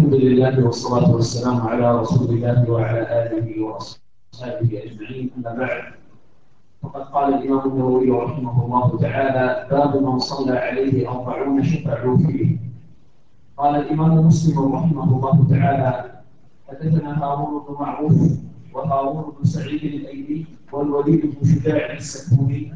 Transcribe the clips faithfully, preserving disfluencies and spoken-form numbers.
الحمد لله والصلاة والسلام على رسول الله وعلى آله وأصحابه أجمعين، أما بعد. فقد قال الإمام النووي رحمه الله تعالى: باب من صلى عليه أربعون شفعوا فيه. قال الإمام مسلم رحمه الله تعالى: حدثنا هارون بن معروف وهارون بن سعيد الأيلي والوليد بن شجاع السكوني.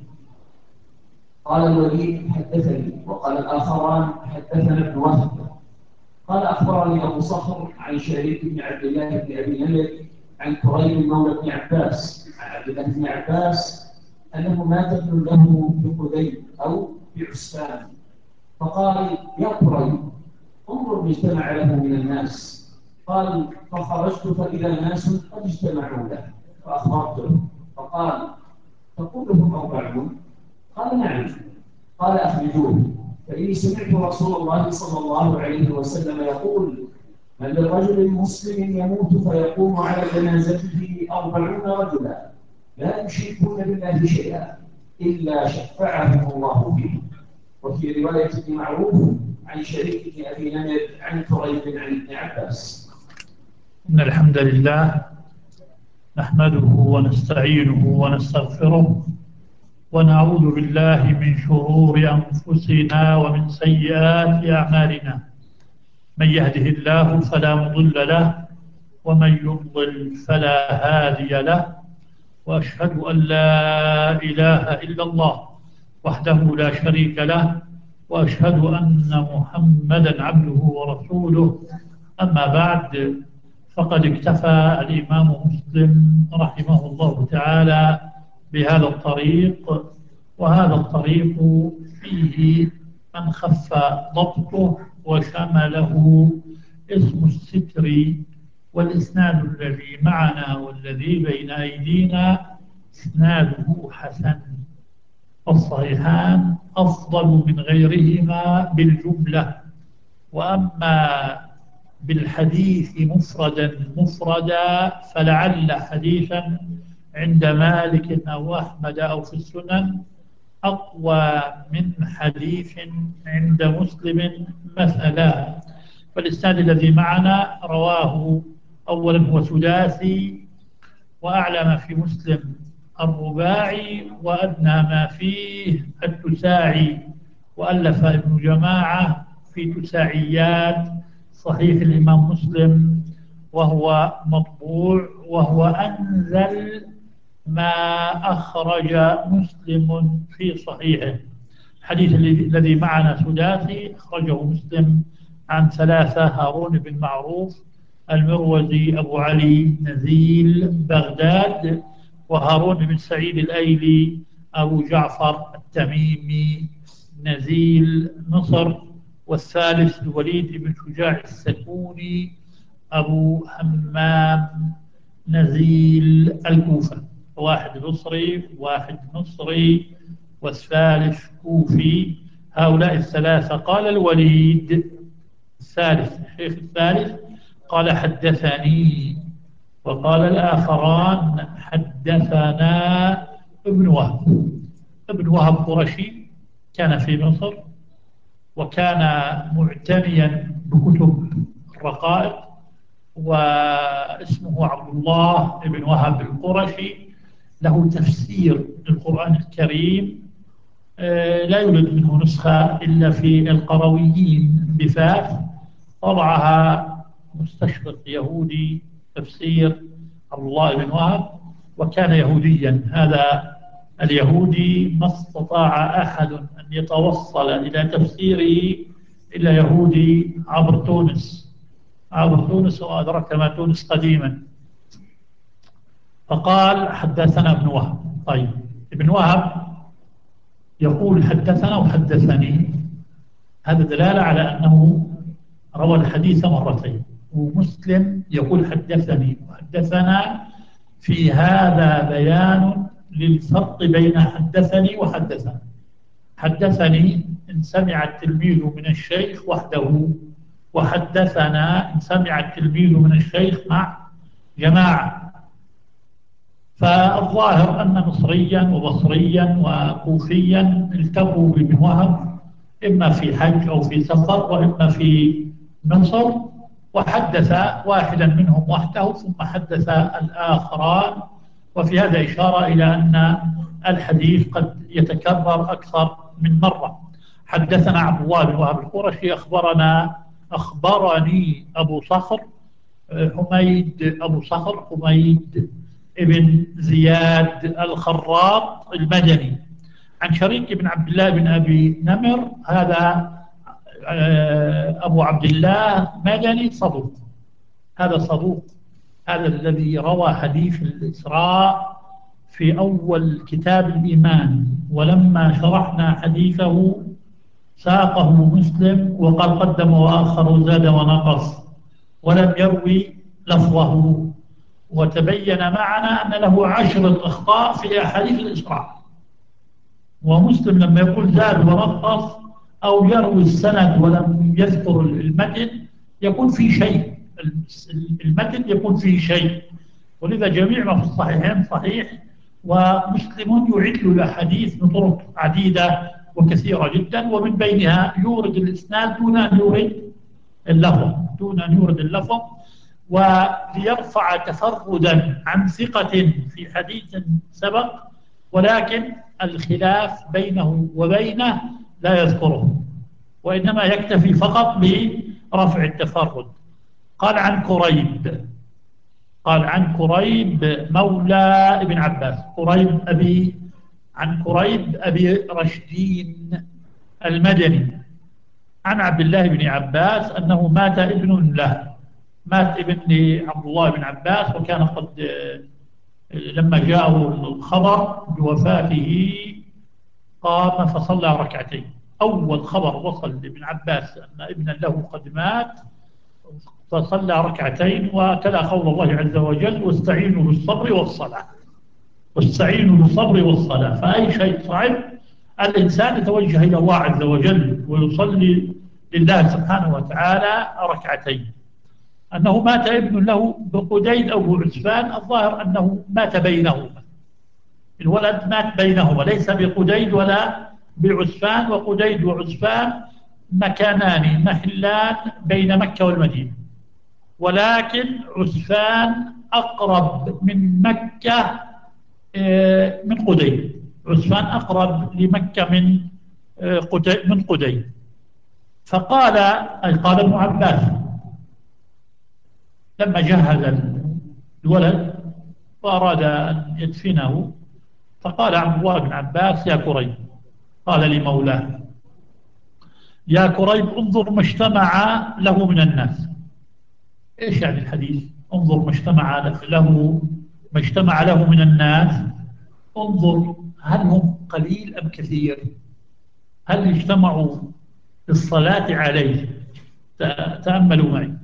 قال الوليد: حدثني. وقال الآخران: حدثنا ابن وهب. قال أخبرني أبو صخر عن شريك بن عبد الله بن أبي نمر عن كريم مولى بن عباس عن عبد الله بن عباس أنه مات ابن له بقديم أو بعسفان، فقال: يا كريم، انظر ما اجتمع له من الناس. قال: فخرجت فإذا الناس قد اجتمعوا له فأخبرته، فقال: تقولهم أربعون؟ قال: نعم. قال: أخرجوه، فإني سمعت رسول الله صلى الله عليه وسلم يقول: من لرجل مسلم يموت فيقوم على جنازته أربعون رجلا لا يشركون بالله شيئا إلا شفعهم الله فيه. وفي رواية ابن معروف عن شريك بن أبي نمر عن كريب عن ابن عباس. إن الحمد لله نحمده ونستعينه ونستغفره ونعوذ بالله من شرور أنفسنا ومن سيئات أعمالنا. من يهده الله فلا مضل له ومن يضلل فلا هادي له، وأشهد أن لا إله إلا الله وحده لا شريك له، وأشهد أن محمدا عبده ورسوله. أما بعد، فقد اكتفى الإمام مسلم رحمه الله تعالى بهذا الطريق، وهذا الطريق فيه من خف ضبطه وشمله اسم الستر، والإسناد الذي معنا والذي بين أيدينا إسناده حسن، الصحيحان أفضل من غيرهما بالجملة. وأما بالحديث مفردا مفردا فلعل حديثا عند مالك أو أحمد أو في السنن أقوى من حديث عند مسلم مثلا. فالإسناد الذي معنا رواه أولا هو ثلاثي، وأعلى ما في مسلم الرباعي، وأدنى ما فيه التساعي، وألف ابن جماعة في تساعيات صحيح الإمام مسلم، وهو مطبوع، وهو أنزل ما أخرج مسلم في صحيحه. الحديث الذي معنا ثلاثي أخرجه مسلم عن ثلاثة: هارون بن معروف المروزي أبو علي نزيل بغداد، وهارون بن سعيد الأيلي أبو جعفر التميمي نزيل مصر، والثالث الوليد بن شجاع السكوني أبو همام نزيل الكوفة. واحد مصري واحد مصري والثالث كوفي. هؤلاء الثلاثة. قال الوليد الثالث الشيخ الثالث قال: حدثني. وقال الآخران: حدثنا ابن وهب. ابن وهب قرشي، كان في مصر، وكان معتنيا بكتب الرقائق، واسمه عبد الله بن وهب القرشي. له تفسير للقرآن الكريم، لا يوجد منه نسخة إلا في القرويين بفاس، طبعها مستشرق يهودي، تفسير عبد الله بن وهب، وكان يهوديا. هذا اليهودي ما استطاع أحد أن يتوصل إلى تفسيره إلا يهودي عبر تونس، عبر تونس، وأدرك ما تونس قديما. فقال: حدثنا ابن وهب. طيب، ابن وهب يقول: حدثنا وحدثني، هذا دلالة على أنه روى الحديث مرتين. ومسلم يقول: حدثني وحدثنا، في هذا بيان للفرق بين حدثني وحدثنا. حدثني إن سمع التلميذ من الشيخ وحده، وحدثنا إن سمع التلميذ من الشيخ مع جماعة. فالظاهر أن مصريا وبصريا وكوفيا التقوا بابن وهب إما في حج أو في سفر، وإما في مصر، وحدث واحدا منهم وحده ثم حدث الآخران. وفي هذا إشارة إلى أن الحديث قد يتكرر أكثر من مرة. حدثنا عبد الله بن وهب القرشي أخبرنا أخبرني أبو صخر حميد أبو صخر حميد ابن زياد الخراط المدني عن شريك بن عبد الله بن أبي نمر، هذا أبو عبد الله مدني صدوق، هذا صدوق، هذا الذي روى حديث الإسراء في أول كتاب الإيمان، ولما شرحنا حديثه ساقه مسلم وقال قدم وآخر وزاد ونقص ولم يروي لفظه، وتبين معنا أن له عشرة أخطاء في أحاديث الإسراء. ومسلم لما يقول زاد ونقص أو يروي السند ولم يذكر المتن يكون فيه شيء، المتن يكون فيه شيء. ولذا جميع ما في الصحيحين صحيح، ومسلم يعد له الأحاديث بطرق عديدة وكثيرة جدا، ومن بينها يورد الإسناد دون أن يورد اللفظ دون أن يورد اللفظ وليرفع تفردا عن ثقة في حديث سبق، ولكن الخلاف بينه وبينه لا يذكره، وإنما يكتفي فقط برفع التفرد. قال عن كريب قال عن كريب مولى ابن عباس، كريب أبي عن كريب أبي رشدين المدني عن عبد الله بن عباس أنه مات ابن له، مات ابن عبد الله بن عباس، وكان قد لما جاءه الخبر بوفاته قام فصلى ركعتين. أول خبر وصل لابن عباس أن ابنا له قد مات فصلى ركعتين وتلا قول الله عز وجل واستعينوا بالصبر والصلاة، واستعينوا بالصبر والصلاة. فأي شيء صعب الإنسان يتوجه إلى الله عز وجل ويصلي لله سبحانه وتعالى ركعتين. أنه مات ابن له بقديد أو بعثمان، الظاهر أنه مات بينهما، الولد مات بينهما ليس بقديد ولا بعثمان، وقديد وعثمان مكانان محلان بين مكة والمدينة، ولكن عثمان أقرب من مكة من قديد، عثمان أقرب لمكة من قديد من قديد. فقال أي قال ابن عباس لما جهز الولد وأراد أن يدفنه، فقال عبد الله بن عباس يا كريب، قال لمولاه يا كريب انظر ما اجتمع له من الناس. إيش يعني الحديث؟ انظر ما اجتمع له ما اجتمع له من الناس، انظر هل هم قليل أم كثير؟ هل اجتمعوا للصلاة عليه؟ تأملوا معي.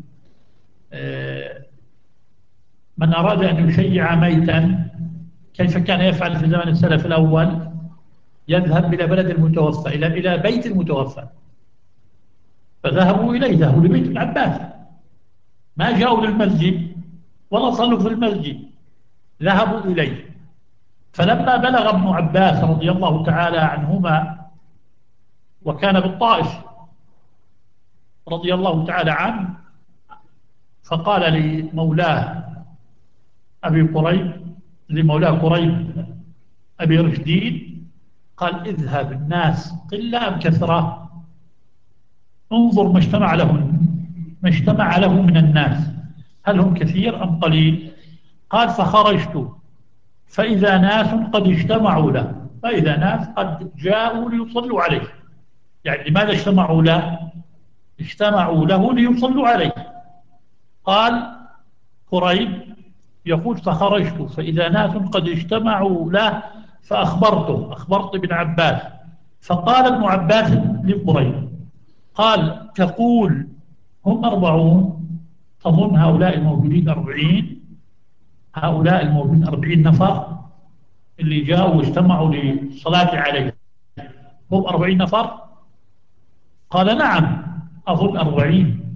من أراد أن يشيع ميتا كيف كان يفعل في زمن السلف الأول؟ يذهب إلى بلد المتوفى، إلى إلى بيت المتوفى، فذهبوا إليه، ذهبوا لبيت ابن عباس، ما جاءوا للمسجد ولا صلوا في المسجد، ذهبوا إليه. فلما بلغ ابن عباس رضي الله تعالى عنهما وكان بالطائف رضي الله تعالى عنه، فقال لمولاه أبي قريب لمولاه قريب أبي رشدين، قال اذهب الناس قلة أم كثرة؟ انظر ما اجتمع له ما اجتمع له من الناس، هل هم كثير أم قليل؟ قال فخرجت فإذا ناس قد اجتمعوا له، فإذا ناس قد جاءوا ليصلوا عليه. يعني لماذا اجتمعوا له؟ اجتمعوا له ليصلوا عليه. قال قريب يقول فخرجت فإذا ناس قد اجتمعوا له فأخبرته أخبرت ابن عباس، فقال ابن عباس لقريب قال تقول هم أربعون، تظن هؤلاء الموجودين أربعين، هؤلاء الموجودين أربعين نفر اللي جاءوا واجتمعوا للصلاة عليه هم أربعين نفر؟ قال نعم أظن أربعين.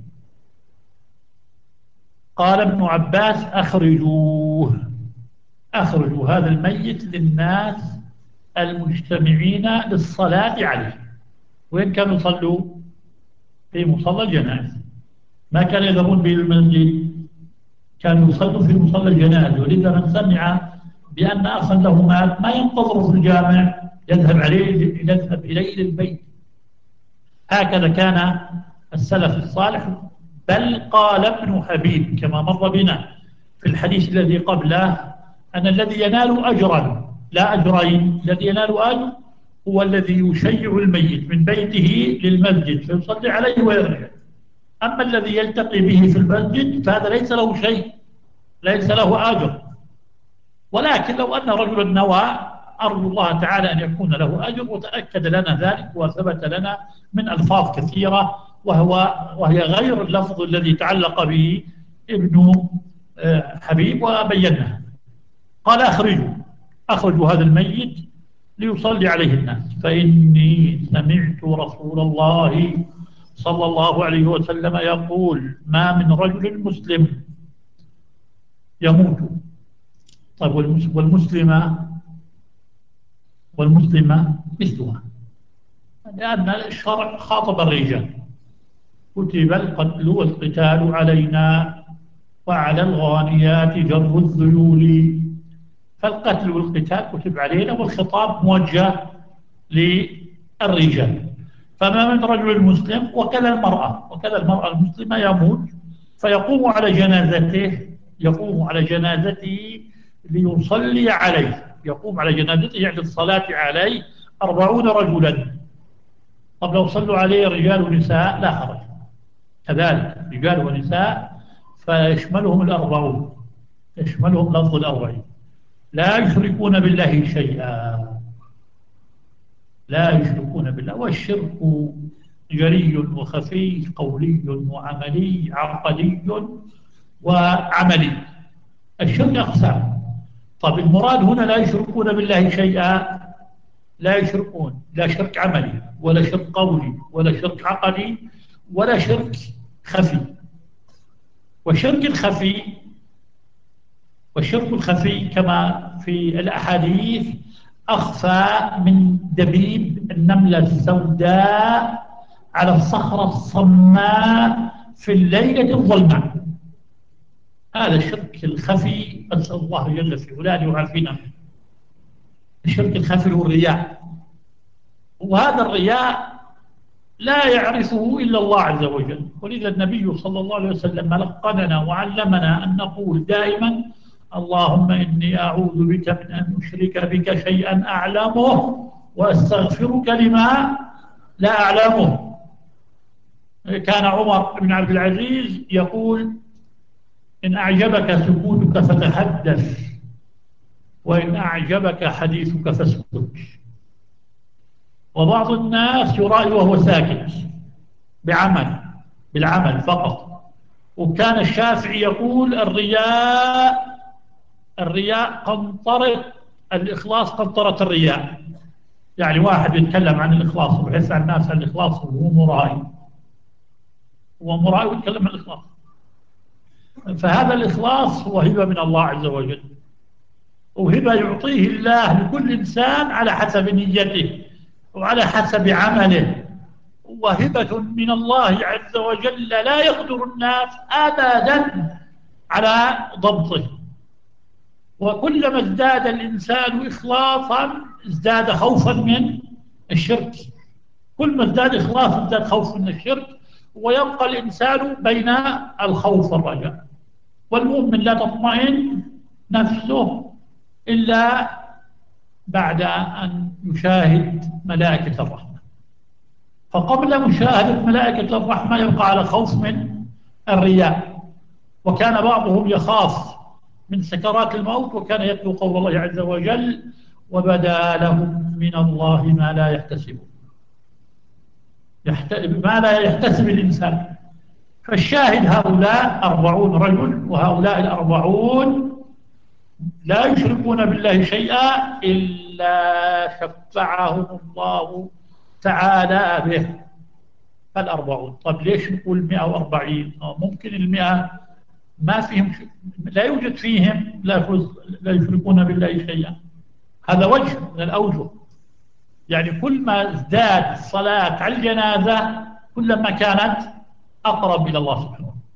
قال ابن عباس أخرجوه أخرجوا هذا الميت للناس المجتمعين للصلاة عليه. وين كانوا يصلوا؟ في مصلى الجنائز. ما كانوا يذهبون به المسجد، كانوا يصلوا في مصلى الجنازة. ولذا من سمع بأن أخا له مات ما ينتظر في الجامع، يذهب عليه يذهب إليه إلى البيت. هكذا كان السلف الصالح. بل قال ابن حبيب كما مر بنا في الحديث الذي قبله أن الذي ينال أجرا لا أجرين، الذي ينال أجر هو الذي يشيع الميت من بيته للمسجد فيصلي عليه ويرجع. أما الذي يلتقي به في المسجد فهذا ليس له شيء، ليس له أجر. ولكن لو أن رجلا نوى أرجو الله تعالى أن يكون له أجر، وتأكد لنا ذلك وثبت لنا من ألفاظ كثيرة وهو وهي غير اللفظ الذي تعلق به ابن حبيب وبيناه. قال أخرجوا أخرجوا هذا الميت ليصلي عليه الناس، فإني سمعت رسول الله صلى الله عليه وسلم يقول ما من رجل مسلم يموت. طيب والمسلمة والمسلمة مثلها، لأن الشرع خاطب الرجال كتب القتل والقتال علينا وعلى الغانيات جر الذيول. فالقتل والقتال كتب علينا والخطاب موجه للرجال. فما من رجل مسلم وكذا المرأة وكذا المرأة المسلمة يموت فيقوم على جنازته يقوم على جنازته ليصلي عليه، يقوم على جنازته يعني الصلاة عليه أربعون رجلا. طب لو صلوا عليه رجال ونساء لا حرج، كذلك رجال ونساء فيشملهم الأربعون، يشملهم لفظ الأربعين. لا يشركون بالله شيئا، لا يشركون بالله. والشرك جري وخفي، قولي وعملي، عقدي وعملي. الشرك أقسام. طب المراد هنا لا يشركون بالله شيئا، لا يشركون لا شرك عملي ولا شرك قولي ولا شرك عقدي ولا شرك خفي. والشرك الخفي والشرك الخفي كما في الأحاديث أخفى من دبيب النملة السوداء على الصخرة الصماء في الليلة الظلماء. هذا الشرك الخفي أسأل الله جل في علاه يعافينا. الشرك الخفي هو الرياء، وهذا الرياء لا يعرفه إلا الله عز وجل. ولذا النبي صلى الله عليه وسلم لقننا وعلمنا أن نقول دائما اللهم إني أعوذ بك من أن أشرك بك شيئا أعلمه وأستغفرك لما لا أعلمه. كان عمر بن عبد العزيز يقول إن أعجبك سكوتك فتحدث وإن أعجبك حديثك فاسكت. وبعض الناس يرائي وهو ساكت بعمل بالعمل فقط. وكان الشافعي يقول الرياء الرياء قنطرة الإخلاص قنطرة الرياء. يعني واحد يتكلم عن الإخلاص ويحث على الناس عن الإخلاص وهو مرائي، هو مرائي ويتكلم عن الإخلاص. فهذا الإخلاص هو هبة من الله عز وجل، وهبة يعطيه الله لكل إنسان على حسب نيته وعلى حسب عمله، وهبة من الله عز وجل لا يقدر الناس أبدا على ضبطه. وكلما ازداد الإنسان إخلاصا ازداد خوفا من الشرك، كل ما ازداد إخلاصا ازداد خوف من الشرك، ويبقى الإنسان بين الخوف والرجاء. والمؤمن لا تطمئن نفسه إلا بعد أن يشاهد ملائكة الرحمة. فقبل مشاهدة ملائكة الرحمة يبقى على خوف من الرياء. وكان بعضهم يخاف من سكرات الموت وكان يتلو قول الله عز وجل وبدا لهم من الله ما لا يحتسبون، يحت... ما لا يحتسب الإنسان. فالشاهد هؤلاء أربعون رجل، وهؤلاء الأربعون لا يشركون بالله شيئا إلا شفعهم الله تعالى به. فالأربعون. طب ليش نقول مئة وأربعين؟ ممكن المئة ما فيهم ش... لا يوجد فيهم لا, يفز... لا يشركون بالله شيئا. هذا وجه من الأوجه. يعني كل ما ازداد الصلاة على الجنازة كلما كانت أقرب إلى الله سبحانه.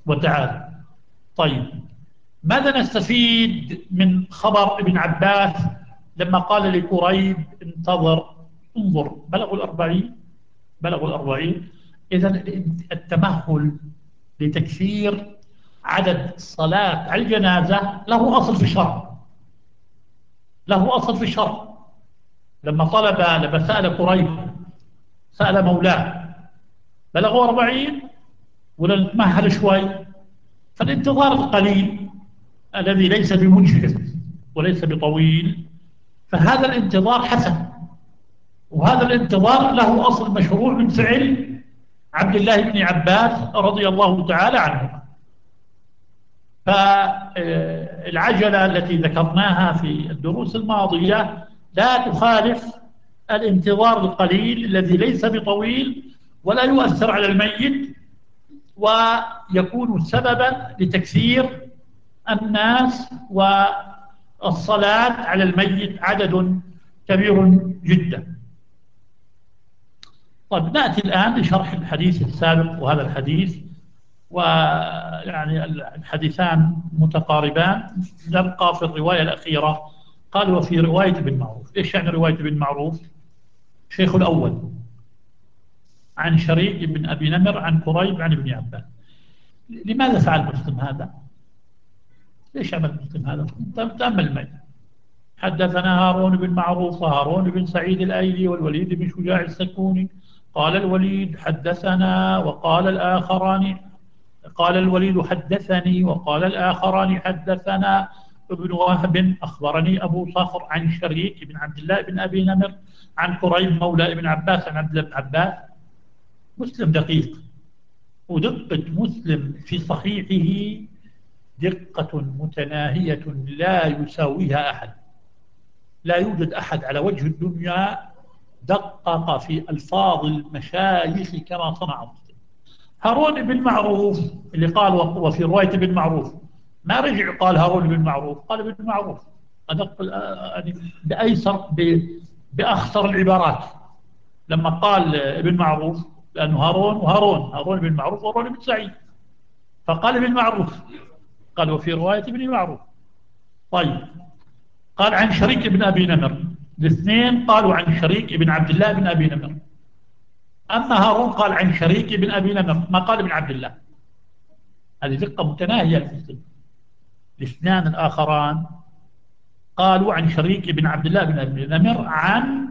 وتعالى. طيب، ماذا نستفيد من خبر ابن عباس لما قال لكريب انتظر انظر بلغوا الأربعين بلغوا الأربعين إذن التمهل لتكثير عدد الصلاة على الجنازة له أصل في الشرع، له أصل في الشرع. لما طلب لما سأل كريب، سأل مولاه بلغوا أربعين ولا نتمهل شوي، فالانتظار القليل الذي ليس بمجهد وليس بطويل، فهذا الانتظار حسن، وهذا الانتظار له أصل مشروع من فعل عبد الله بن عباس رضي الله تعالى عنه. فالعجلة التي ذكرناها في الدروس الماضية لا تخالف الانتظار القليل الذي ليس بطويل ولا يؤثر على الميت، ويكون سببا لتكثير الناس والصلاة على الميت عدد كبير جدا. طيب، نأتي الآن لشرح الحديث السابق وهذا الحديث، ويعني الحديثان متقاربان. نبقى في الرواية الأخيرة. قال وفي رواية ابن معروف. إيش يعني رواية ابن معروف؟ شيخ الأول عن شريك بن أبي نمر عن كريب عن ابن عباس. لماذا فعل مسلم هذا؟ ليش عمل مسلم هذا؟ تأمل معي. حدثنا هارون بن معروف وهارون بن سعيد الأيلي والوليد بن شجاع السكوني. قال الوليد حدثنا وقال الآخران قال الوليد حدثني وقال الآخران حدثنا ابن وهب أخبرني أبو صخر عن شريك بن عبد الله بن أبي نمر عن كريب مولى ابن عباس عن عبد الله بن عباس. مسلم دقيق، ودقة مسلم في صحيحه دقة متناهية لا يساويها أحد. لا يوجد أحد على وجه الدنيا دقق في ألفاظ المشايخ كما صنع مسلم. هارون بن معروف اللي قال وفي رواية ابن معروف ما رجع قال هارون بن معروف، قال ابن معروف أدق يعني بأيسر بأخسر العبارات لما قال ابن معروف، لأنه هارون وهارون هارون بن معروف وهارون بن سعيد، فقال ابن معروف، قال وفي رواية ابن معروف. طيب، قال عن شريك بن أبي نمر، الاثنين قالوا عن شريك بن عبد الله بن أبي نمر. أما هارون قال عن شريك بن أبي نمر، ما قال ابن عبد الله. هذه دقة متناهية للمسلم. الاثنان الآخران قالوا عن شريك بن عبد الله بن أبي نمر عن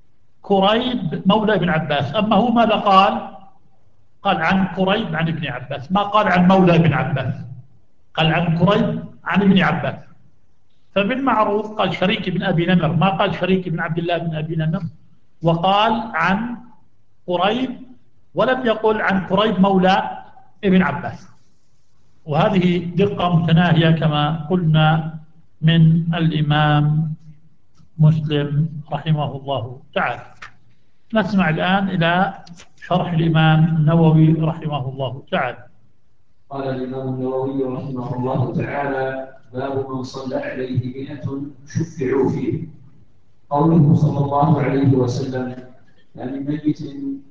كريب مولى ابن عباس. أما هو ماذا قال؟ قال عن كريب عن ابن عباس، ما قال عن مولى ابن عباس، قال عن كريب عن ابن عباس. فبالمعروف قال شريك بن أبي نمر، ما قال شريك بن عبد الله بن أبي نمر، وقال عن كريب ولم يقل عن كريب مولى ابن عباس. وهذه دقة متناهية كما قلنا من الإمام مسلم رحمه الله تعالى. نسمع الآن إلى شرح الإمام النووي رحمه الله تعالى. قال الإمام النووي رحمه الله تعالى: باب من صلى عليه مئة شفعوا فيه. قوله صلى الله عليه وسلم: ما من ميت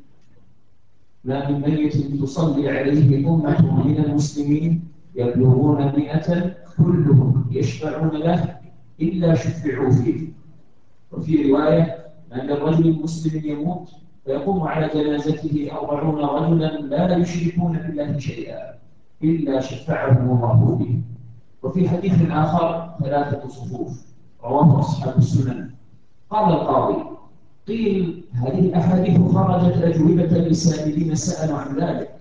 ما من ميت تصلي عليه أمة من المسلمين يبلغون مئة كلهم يشفعون له إلا شفعوا فيه. وفي رواية: ما من رجل مسلم يموت فيقوم على جنازته أربعون رجلا لا يشركون بالله شيئا إلا شفعهم الله فيه. وفي حديث آخر: ثلاثة صفوف، رواه أصحاب السنن. قال القاضي: قيل هذه الأحاديث خرجت أجوبة لسائلين سألوا عن ذلك،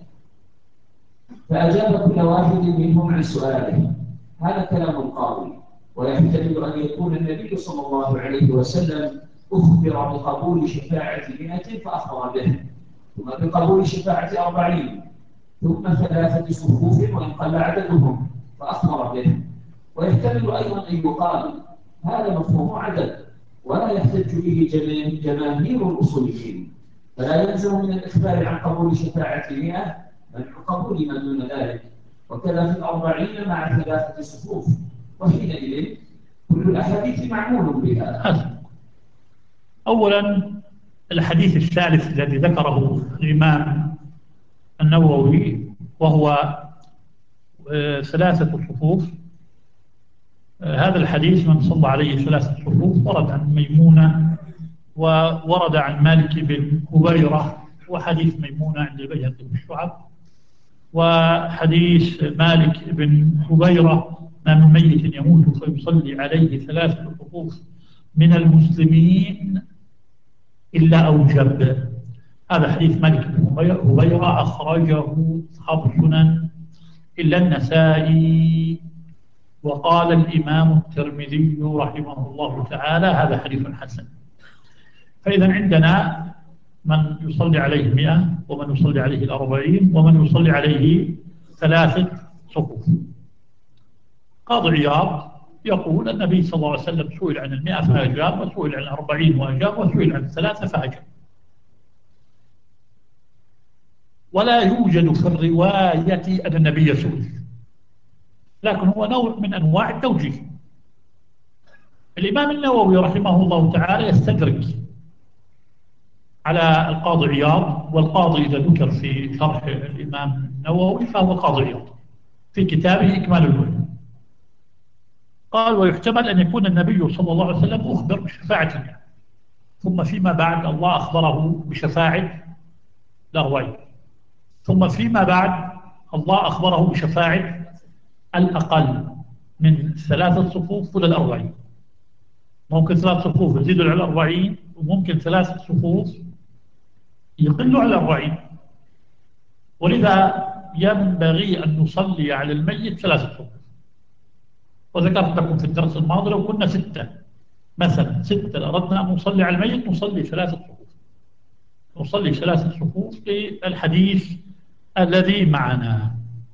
فأجاب كل واحد منهم عن سؤاله. هذا كلام القاضي، ويحتمل أن يكون النبي صلى الله عليه وسلم أخبر بقبول شفاعة مئة فأخبر به، ثم بقبول شفاعة أربعين، ثم ثلاثة صفوف وإن قل عددهم فأخبر به. ويحتمل أيضا أن يقال هذا مفهوم عدد ولا يحتج به جماهير الأصوليين، فلا يلزم من الإخبار عن قبول شفاعة مئة منع قبول ما دون ذلك، وكذا في الأربعين مع ثلاثة صفوف، وحينئذ كل الأحاديث معمول بها. أولا، الحديث الثالث الذي ذكره الإمام النووي وهو ثلاثة صفوف. هذا الحديث من صلى عليه ثلاثة صفوف ورد عن ميمونة وورد عن مالك بن هبيرة، وحديث ميمونة عند البيهقي والشعب، وحديث مالك بن هبيرة ما من ميت يموت فيصلي عليه ثلاثة صفوف من المسلمين إلا أوجب. هذا حديث مالك بن هبيرة أخرجه أصحاب السنن إلا النسائي، وقال الإمام الترمذي رحمه الله تعالى هذا حديث حسن. فإذا عندنا من يصلي عليه مئة، ومن يصلي عليه الأربعين، ومن يصلي عليه ثلاثة صفوف. قاضي عياض يقول النبي صلى الله عليه وسلم سئل عن المئة فأجاب، وسئل عن الأربعين وأجاب، وسئل عن الثلاثة فأجاب. ولا يوجد في الرواية أن النبي سئل، لكن هو نوع من أنواع التوجيه. الإمام النووي رحمه الله تعالى يستدرك على القاضي عياض، والقاضي إذا ذكر في شرح الإمام النووي فهو القاضي عياض في كتابه إكمال العلوم. قال ويحتمل أن يكون النبي صلى الله عليه وسلم أخبر بشفاعة، ثم فيما بعد الله أخبره بشفاعة الأربعين، ثم فيما بعد الله أخبره بشفاعة الأقل من ثلاثة صفوف إلى الأربعين. ممكن ثلاث صفوف يزيدوا على الأربعين، وممكن ثلاث صفوف يقلوا على الأربعين. ولذا ينبغي أن نصلي على الميت ثلاثة صفوف. وذكرت لكم في الدرس الماضي لو كنا ستة مثلا، ستة أردنا أن نصلي على الميت نصلي ثلاثة صفوف، نصلي ثلاثة صفوف للحديث الذي معنا.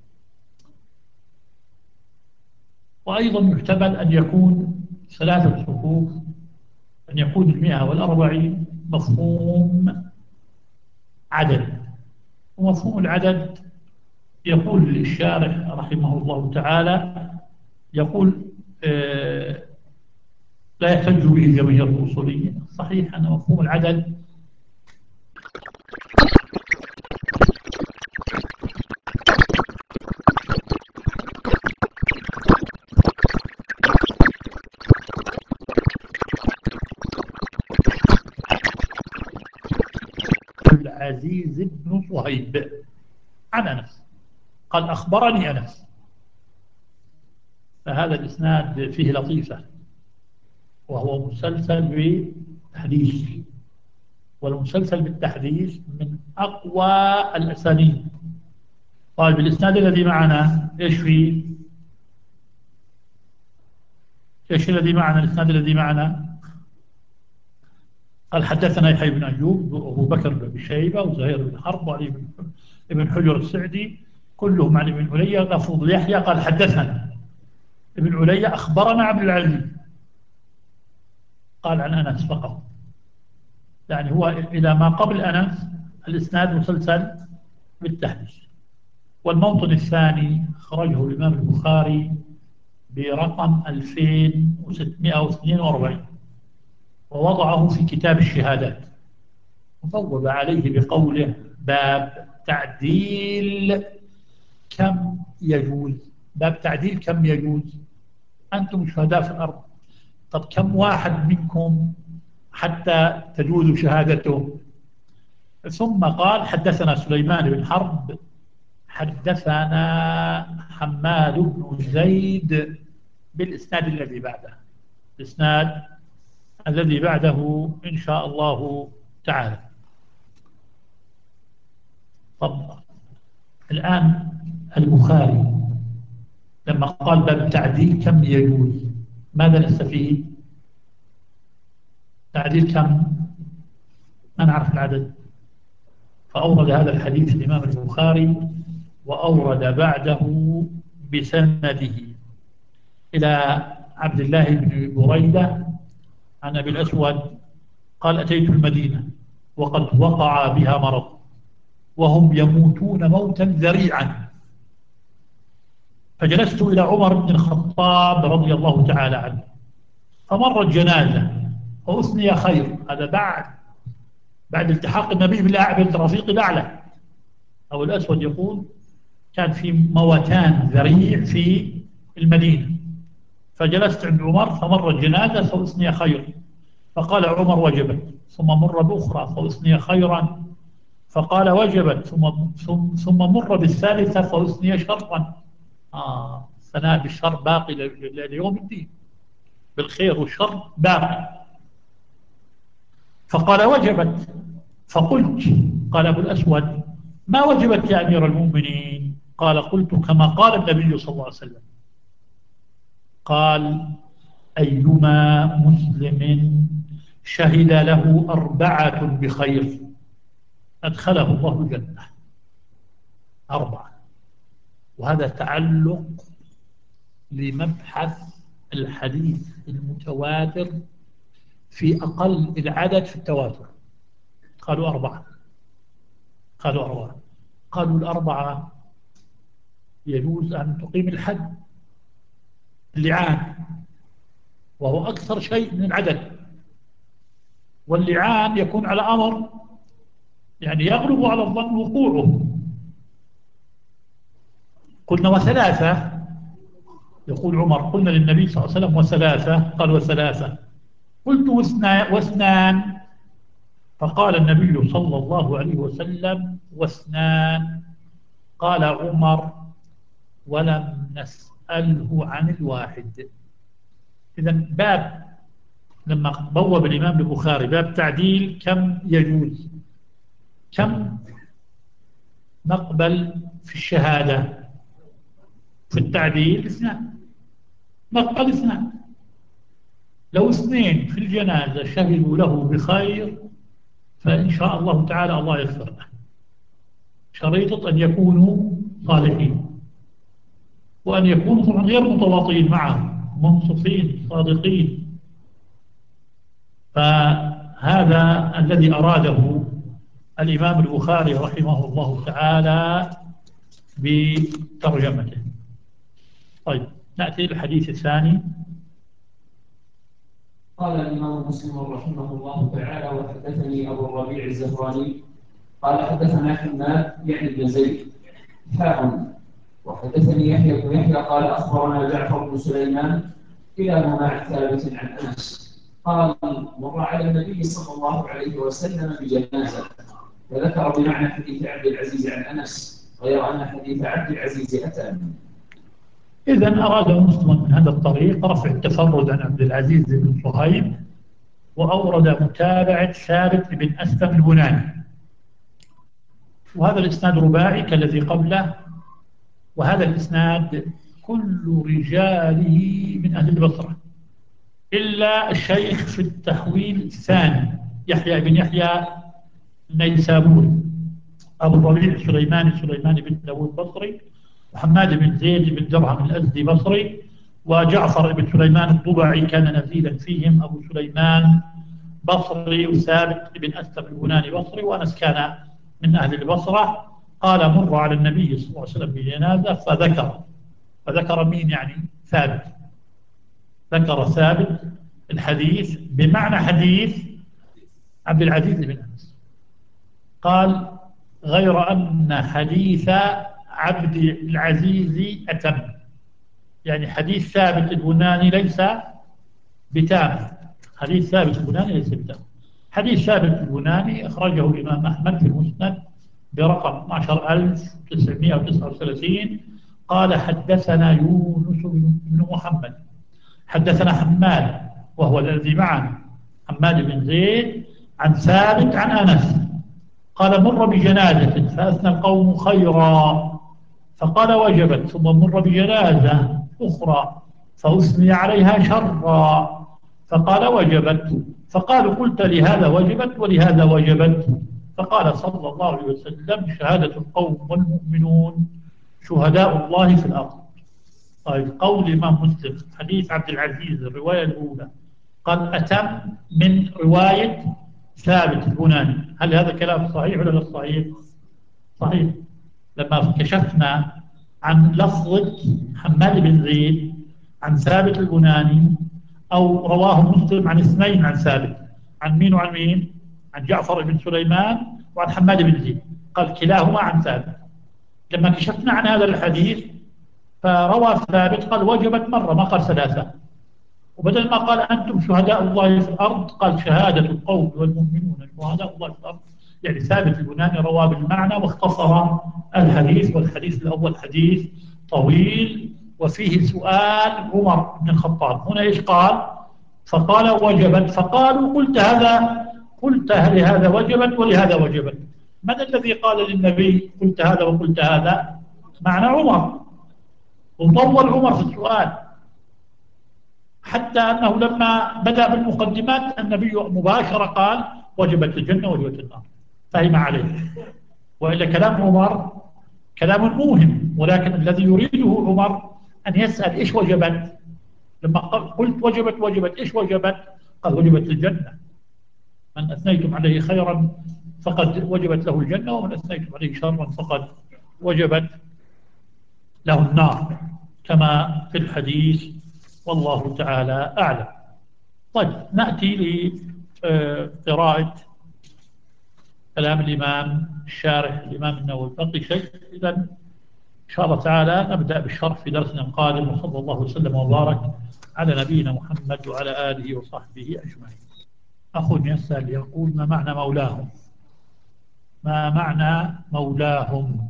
وأيضا يحتمل أن يكون ثلاثة صفوف، أن يكون المئة والأربعين مفهوم عدد. ومفهوم العدد يقول الشارح رحمه الله تعالى، يقول آه لا يحتج به جماهير الأصوليين. صحيح أن مفهوم العدد العزيز بن صهيب عن أنس قال أخبرني أنس، فهذا الإسناد فيه لطيفة، وهو مسلسل بالتحديث، والمسلسل بالتحديث من أقوى الأسانيد. قال بالإسناد الذي معنا إيش فيه؟ إيش الذي معنا؟ الإسناد الذي معنا قال حدثنا يحيى بن أيوب وأبو بكر بن شيبة وزهير بن حرب وعلي بن حجر السعدي كلهم عن ابن علي لفظ يحيى قال حدثنا ابن علي أخبرنا عبد العزيز قال عن أنس فقط. يعني هو إلى ما قبل أنس الإسناد مسلسل بالتحديث. والموطن الثاني خرجه الإمام البخاري برقم ألفين وستمئة واثنين وأربعين، ووضعه في كتاب الشهادات، وفوض عليه بقوله باب تعديل كم يجوز. باب تعديل كم يجوز. أنتم شهداء في الأرض، طب كم واحد منكم حتى تجوز شهادته؟ ثم قال حدثنا سليمان بن حرب حدثنا حماد بن زيد بالإسناد الذي بعده، الإسناد الذي بعده إن شاء الله تعالى. طب الآن البخاري لما قال باب تعديل كم يجوز ماذا نستفيد؟ تعديل كم؟ ما نعرف العدد. فأورد هذا الحديث الإمام البخاري وأورد بعده بسنده إلى عبد الله بن بريدة عن أبي الأسود قال أتيت المدينة وقد وقع بها مرض وهم يموتون موتا ذريعا، فجلست إلى عمر بن الخطاب رضي الله تعالى عنه، فمرت جنازة وأثني خير. هذا بعد بعد التحاق النبي بالرفيق الأعلى. أو الأسود يقول كان في موتان ذريع في المدينة، فجلست عند عمر فمرت جنازة فأثني خير، فقال عمر وجبت، ثم مر بأخرى فأثني خيرا، فقال وجبت، ثم ثم, ثم مر بالثالثة فأثني شرا. آه ثناء بالشر باقي ليوم الدين، بالخير والشر باقي. فقال وجبت، فقلت، قال أبو الأسود ما وجبت يا أمير المؤمنين؟ قال قلت كما قال النبي صلى الله عليه وسلم، قال أيما مسلم شهد له أربعة بخير أدخله الله الجنة. أربعة، وهذا تعلق لمبحث الحديث المتواتر في أقل العدد في التواتر. قالوا أربعة، قالوا أربعة، قالوا الأربعة يجوز أن تقيم الحد اللعان، وهو أكثر شيء من العدد، واللعان يكون على أمر يعني يغلب على الظن وقوعه. قلنا وثلاثة، يقول عمر قلنا للنبي صلى الله عليه وسلم وثلاثة، قال وثلاثة، قلت واثنان، فقال النبي صلى الله عليه وسلم واثنان. قال عمر ولم نسأله عن الواحد. إذا باب لما بوب الإمام البخاري باب تعديل كم يجوز، كم نقبل في الشهادة في التعديل؟ اثنان، نقبل اثنان. لو اثنين في الجنازة شهدوا له بخير فإن شاء الله تعالى الله يغفر له، شريطة أن يكونوا صالحين، وأن يكونوا طبعا غير متواطئين معه، منصفين صادقين. فهذا الذي أراده الإمام البخاري رحمه الله تعالى بترجمته. طيب نأتي للحديث الثاني. قال الإمام مسلم رحمه الله تعالى: وحدثني أبو الربيع الزهراني قال حدثنا حماد يعني بن زيد حاء، وحدثني يحيى بن يحيى قال أخبرنا جعفر بن سليمان كلاهما عن ثابت عن أنس قال مر على النبي صلى الله عليه وسلم بجنازة، فذكر بمعنى حديث عبد العزيز عن أنس غير أن حديث عبد العزيز أتى. إذن أراد مسلم من هذا الطريق رفع التفرد عن عبد العزيز بن صهيب، وأورد متابعة ثابت بن أسلم البناني، وهذا الإسناد رباعي كالذي قبله، وهذا الإسناد كل رجاله من أهل البصرة إلا الشيخ في التحويل الثاني يحيى بن يحيى النيسابوري، أبو الربيع سليمان سليمان بن داود بصري، وحماد بن زيد بن درهم الأزدي بصري، وجعفر بن سليمان الضبعي كان نزيلا فيهم أبو سليمان بصري، وثابت بن أسلم البناني بصري، وأنس كان من أهل البصرة. قال مر على النبي صلى الله عليه وسلم بجنازة فذكر، فذكر مين يعني؟ ثابت، ذكر ثابت الحديث بمعنى حديث عبد العزيز بن أنس. قال غير أن حديث عبد العزيز أتم، يعني حديث ثابت البناني ليس بتام، حديث ثابت البناني ليس بتام. حديث ثابت البناني أخرجه الإمام أحمد في المسند برقم اثني عشر ألف وتسعمائة وتسعة وثلاثين. قال حدثنا يونس بن محمد حدثنا حماد وهو الذي معنا، حماد بن زيد عن ثابت عن أنس قال مر بجنازة فأثنى القوم خيرا فقال وجبت، ثم مر بجنازة أخرى فأثني عليها شرا فقال وجبت، فقال قلت لهذا وجبت ولهذا وجبت، فقال صلى الله عليه وسلم شهادة القوم والمؤمنون شهداء الله في الأرض. طيب قول الإمام مسلم حديث عبد العزيز الرواية الأولى قد أتم من رواية ثابت البناني، هل هذا كلام صحيح ولا لا صحيح؟ صحيح. لما كشفنا عن لفظة حماد بن زيد عن ثابت البناني، أو رواه مسلم عن اثنين عن ثابت، عن مين وعن مين؟ عن جعفر بن سليمان وعن حماد بن زيد، قال كلاهما عن ثابت. لما كشفنا عن هذا الحديث فروى ثابت قال وجبت مرة، ما قال ثلاثة، وبدل ما قال أنتم شهداء الله في الأرض قال شهادة القوم والمؤمنون شهداء الله في الأرض. يعني ثابت البناني رواه بالمعنى واختصر الحديث، والحديث الأول حديث طويل وفيه سؤال عمر بن الخطاب. هنا إيش قال؟ فقال وجبت، فقالوا قلت هذا، قلت لهذا وجبت ولهذا وجبت. من الذي قال للنبي قلت هذا وقلت هذا؟ معنى عمر، وطول عمر في السؤال حتى أنه لما بدأ بالمقدمات النبي مباشرة قال وجبت الجنة وجبت النار، فهم عليه. وإلا كلام عمر كلام موهم، ولكن الذي يريده عمر أن يسأل إيش وجبت. لما قلت وجبت وجبت إيش وجبت؟ قال وجبت الجنة، من أثنيتم عليه خيرا فقد وجبت له الجنة، ومن أثنيتم عليه شرا فقد وجبت له النار، كما في الحديث، والله تعالى أعلم. طيب نأتي لقراءة كلام الإمام الشارح الإمام النووي. بقي شيء؟ إذا إن شاء الله تعالى نبدأ بالشرح في درسنا القادم، وصلى الله وسلم وبارك على نبينا محمد وعلى آله وصحبه أجمعين. أخ يسأل يقول ما معنى مولاهم؟ ما معنى مولاهم؟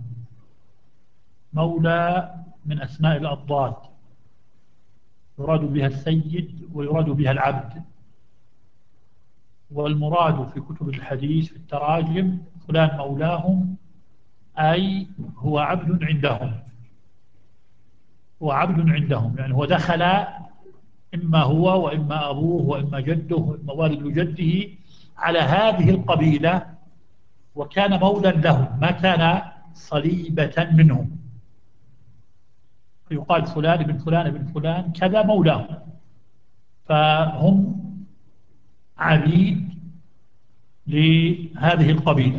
مولى من أسماء الأضداد، يراد بها السيد ويراد بها العبد، والمراد في كتب الحديث في التراجم فلان مولاهم أي هو عبد عندهم، هو عبد عندهم، يعني هو دخل إما هو وإما أبوه وإما جده وإما والد جده على هذه القبيلة، وكان مولا لهم، ما كان صليبة منهم. يقال فلان بن فلان بن فلان كذا مولاه، فهم عبيد لهذه القبيلة.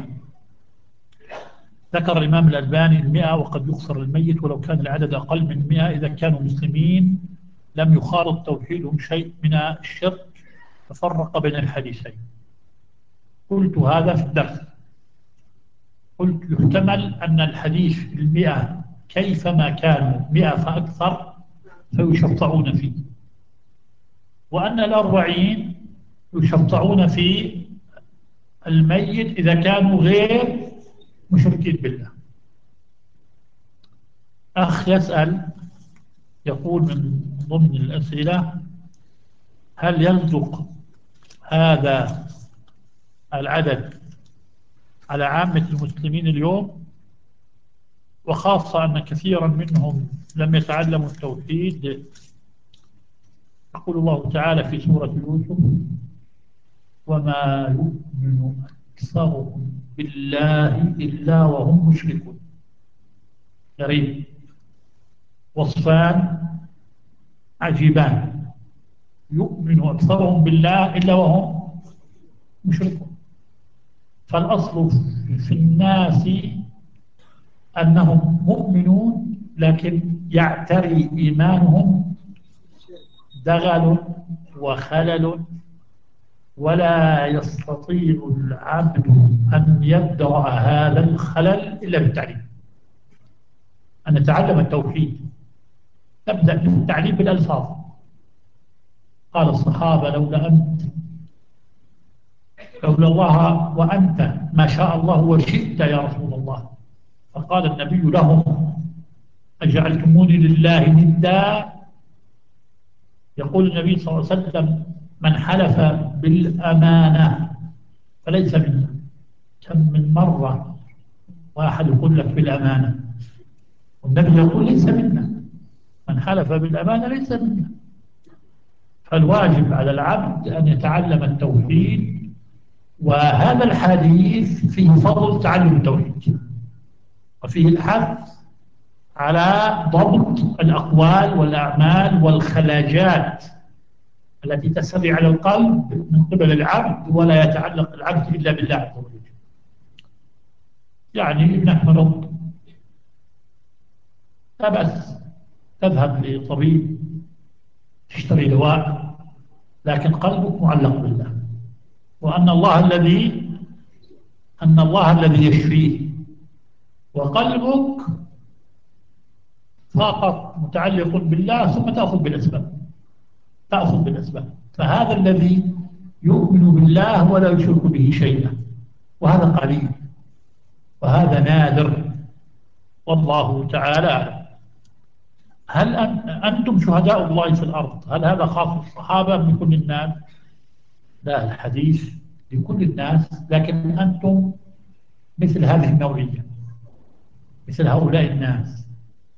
ذكر الإمام الألباني المئة، وقد يغفر الميت ولو كان العدد أقل من مئة إذا كانوا مسلمين لم يخالط توحيدهم شيء من الشرك، ففرق بين الحديثين. قلت هذا في الدرس، قلت يحتمل أن الحديث المئة كيفما كانوا مئة فأكثر فيشفعون فيه، وأن الأربعين يشفعون في الميت إذا كانوا غير مشركين بالله. أخ يسأل يقول من ضمن الأسئلة هل يصدق هذا العدد على عامة المسلمين اليوم، وخاصة أن كثيرا منهم لم يتعلموا التوحيد؟ يقول الله تعالى في سورة يوسف وما يؤمن أكثرهم بالله إلا وهم مشركون. غريب، وصفان عجيبان، يؤمن أكثرهم بالله إلا وهم مشركون. فالأصل في الناس أنهم مؤمنون لكن يعتري إيمانهم دغل وخلل، ولا يستطيع العبد أن يبدأ هذا الخلل إلا بالتعليم، أن نتعلم التوحيد. نبدأ بالتعليم بالألفاظ. قال الصحابة لولا أنت، لولا الله وأنت ما شاء الله وشئت يا رسول الله. فقال النبي لهم أجعلتموني لله ندا؟ يقول النبي صلى الله عليه وسلم من حلف بالأمانة فليس منا. كم من مرة واحد يقول لك بالأمانة والنبي يقول ليس منا، من حلف بالأمانة ليس منا. فالواجب على العبد أن يتعلم التوحيد، وهذا الحديث فيه فضل تعلم التوحيد، وفيه الحث على ضبط الأقوال والأعمال والخلاجات التي تسري على القلب من قبل العبد، ولا يتعلق العبد إلا بالله عز وجل. يعني نحن لا بأس تذهب لطبيب تشتري دواء لكن قلبك معلق بالله، وأن الله الذي أن الله الذي يشفيه، وقلبك فقط متعلق بالله، ثم تأخذ بالأسباب، تأخذ بالأسباب. فهذا الذي يؤمن بالله ولا يشرك به شيئا، وهذا قليل وهذا نادر، والله تعالى أعلم. هل أنتم شهداء الله في الأرض؟ هل هذا خاص الصحابة من كل الناس؟ لا، الحديث لكل الناس، لكن أنتم مثل هذه النوعية، مثل هؤلاء الناس.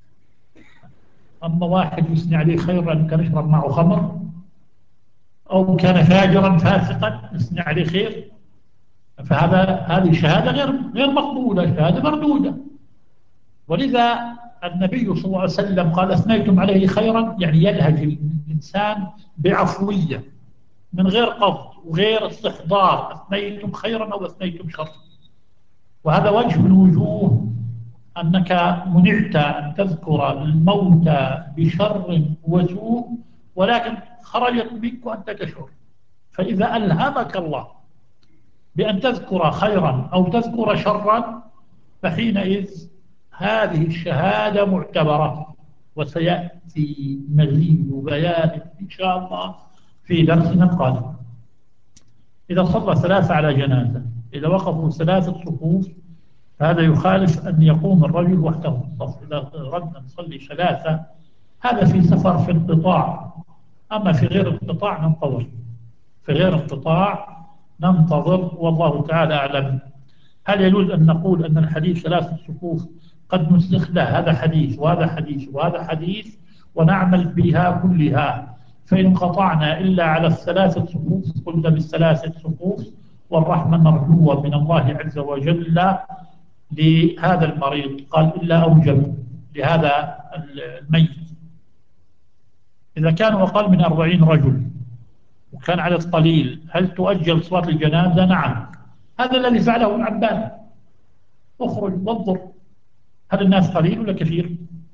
أما واحد يثني عليه خير أن كان يشرب معه خمر، أو كان فاجرا فاسقا يثني عليه خير، فهذا هذه شهادة غير غير مقبولة، شهادة مردودة. ولذا النبي صلى الله عليه وسلم قال: أثنيتم عليه خيرا، يعني يلهج الإنسان بعفوية من غير قصد وغير استحضار، أثنيتم خيرا أو أثنيتم شرا. وهذا وجه من وجوه أنك منعت أن تذكر الموتى بشر وسوء، ولكن خرجت منك وأنت تشعر. فإذا ألهمك الله بأن تذكر خيرا أو تذكر شرا، فحينئذ هذه الشهادة معتبرة، وسيأتي مزيد بيان إن شاء الله في درسنا القادم. إذا صلى ثلاثة على جنازة، إذا وقفوا ثلاثة صفوف، هذا يخالف أن يقوم الرجل وحده في الصف. إذا أردنا نصلي ثلاثة، هذا في سفر في انقطاع، أما في غير انقطاع ننتظر، في غير انقطاع ننتظر، والله تعالى أعلم. هل يجوز أن نقول أن الحديث ثلاثة صفوف قد نسخ له؟ هذا حديث وهذا حديث وهذا حديث، ونعمل بها كلها. فإن انقطعنا إلا على الثلاثة صفوف قلنا بالثلاثة صفوف، والرحمة مرجوة من الله عز وجل لهذا المريض، قال: إلا أوجب لهذا الميت. إذا كانوا أقل من أربعين رجل وكان عدد قليل، هل تؤجل صلاة الجنازة؟ نعم، هذا الذي فعله ابن عباس: اخرج وانظر هل الناس قليل ولا كثير.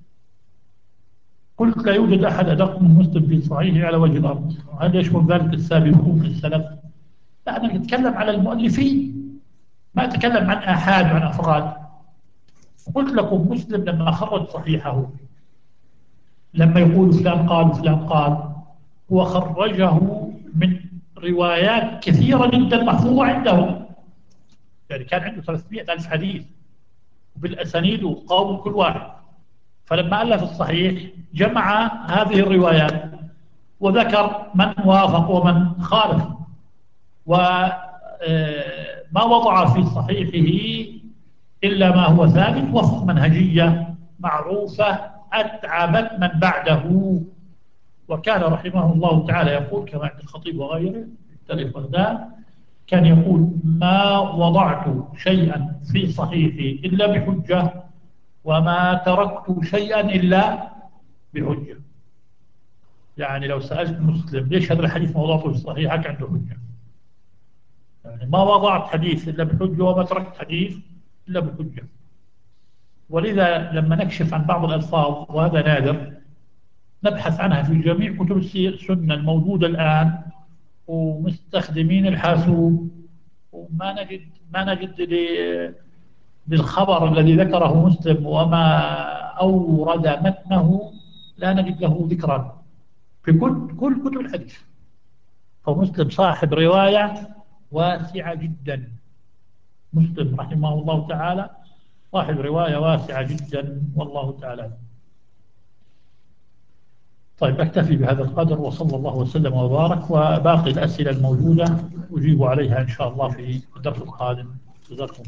قلت: لا يوجد أحد أدق من مسلم في صحيحه على وجه الأرض. هل يشمل ذلك السابقون في السلف؟ لا، أنا أتكلم على المؤلفين، ما أتكلم عن آحاد وعن أفراد. قلت لكم مسلم لما خرج صحيحه، لما يقول فلان قال وفلان قال، هو خرجه من روايات كثيرة جدا محفوظة عنده، يعني كان عنده ثلاثمائة ألف حديث بالأسانيد وقول كل واحد. فلما ألف الصحيح جمع هذه الروايات وذكر من وافق ومن خالف، وما وضع في صحيحه إلا ما هو ثابت وفق منهجية معروفة أتعبت من بعده. وكان رحمه الله تعالى يقول كما عند الخطيب وغيره في تاريخ بغداد، كان يقول: ما وضعت شيئا في صحيحي إلا بحجة، وما تركت شيئا إلا بحجة. يعني لو سألت مسلم ليش هذا الحديث ما وضعته في صحيحك، عنده حجة. يعني ما وضعت حديث إلا بحجة، وما تركت حديث إلا بحجة. ولذا لما نكشف عن بعض الألفاظ، وهذا نادر، نبحث عنها في جميع كتب السنة الموجودة الآن، ومستخدمين الحاسوب، وما نجد ما نجد للخبر الذي ذكره مسلم وما أورد متنه، لا نجد له ذكرا في كل كل كتب الحديث. فمسلم صاحب رواية واسعة جدا، مسلم رحمه الله تعالى صاحب رواية واسعة جدا، والله تعالى. طيب، أكتفي بهذا القدر، وصلى الله وسلم وبارك. وباقي الأسئلة الموجودة أجيب عليها إن شاء الله في الدرس القادم. جزاكم